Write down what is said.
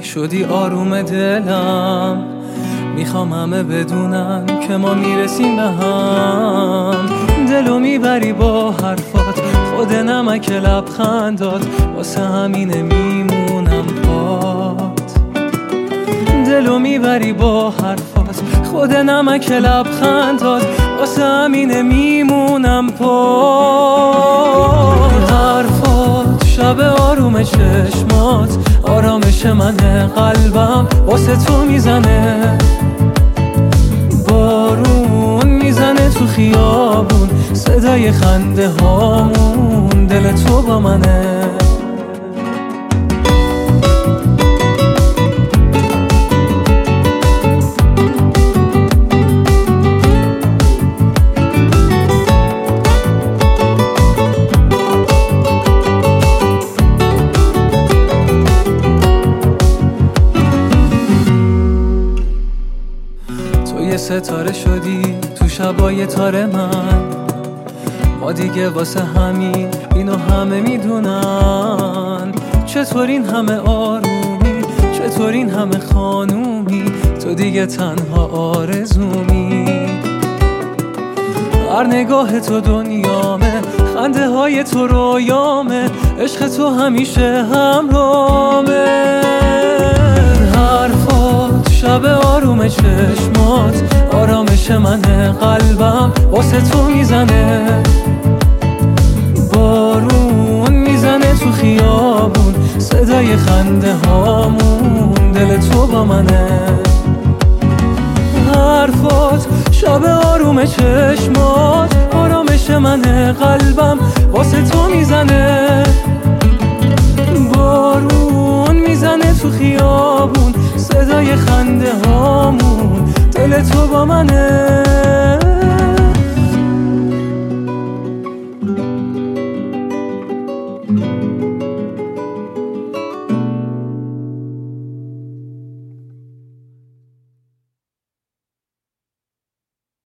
شدی آروم دلم، میخوام همه بدونن که ما میرسیم به هم. دلو میبری با حرفات، خود نمک لبخندات، واسه همینه میمونم پات. دلو میبری با حرفات، خود نمک لبخندات، واسه همینه میمونم پات. حرفات شب آروم چشمات، آرامش من قلبم واسه تو میزنه. بارون میزنه تو خیابون، صدای خنده هامون، دل تو با منه. یه ستاره شدی تو شبای تار من، ما دیگه واسه همین اینو همه میدونن. چطور این همه آرومی، چطور این همه خانومی، تو دیگه تنها آرزومی. هر نگاه تو دنیامه، خنده های تو رویامه، عشق تو همیشه همراهمه. حرفات شب آروم چشمات، آرامش من قلبم واسه تو میزنه. بارون میزنه تو خیابون، صدای خنده هامون، دل تو با منه. حرفات شب آروم چشمات، آرامش من قلبم واسه تو میزنه. بارون میزنه تو خیابون، صدای خنده هامون، دل تو با منه.